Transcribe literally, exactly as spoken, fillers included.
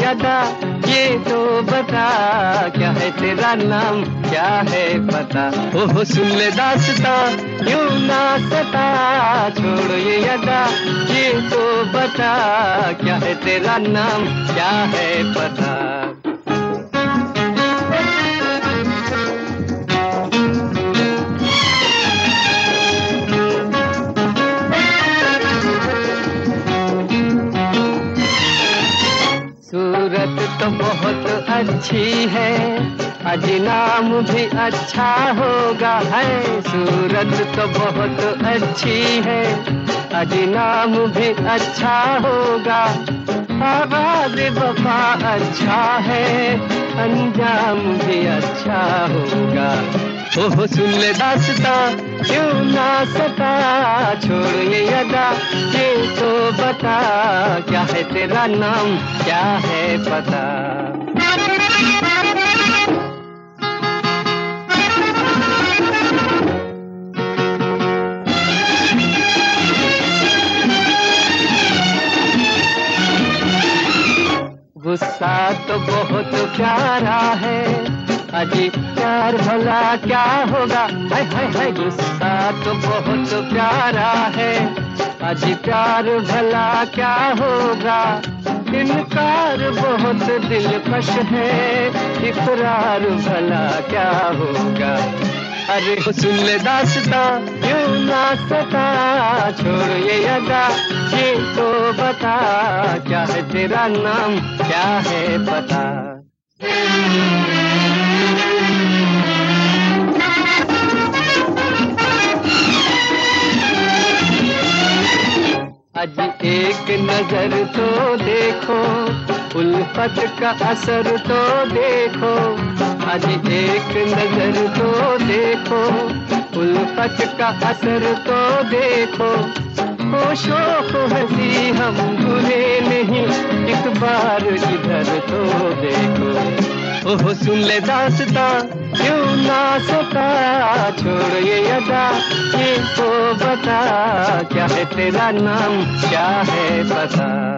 अदा ये तो बता, क्या है तेरा नाम क्या है पता। ओह सुन ले दास्तां यूं ना सता, छोड़ ये अदा ये तो बता, क्या है तेरा नाम क्या है पता। सूरत तो बहुत अच्छी है, अजी नाम भी अच्छा होगा है। सूरत तो बहुत अच्छी है, अजी नाम भी अच्छा होगा। आवाज़ वफा अच्छा है, अंजाम भी अच्छा होगा। ओह सुन ले दास्तां क्यों ना सता, छोड़ ये अदा ये तो बता, क्या है तेरा नाम क्या है पता। गुस्सा तो बहुत प्यारा है, अजी प्यार भला क्या होगा। हाय हाय हाय गुस्सा तो बहुत प्यारा है, अजी प्यार भला क्या होगा। इनकार बहुत दिलकश है, इकरार भला क्या होगा। अरे सुन ले दास्तां यूं ना सता, छोड़ ये अदा ये तो बता, क्या है तेरा नाम क्या है पता। अजी एक नजर तो देखो, उल्फत का असर तो देखो। अजी एक नजर तो देखो, उल्फत का असर तो देखो। ओ शौक हंसी हम भूले नहीं, एक बार इधर तो देखो। ओह सुन ले दास्तां क्यों ना सता, छोड़ ये अदा ये तो बता, क्या है तेरा नाम क्या है पता।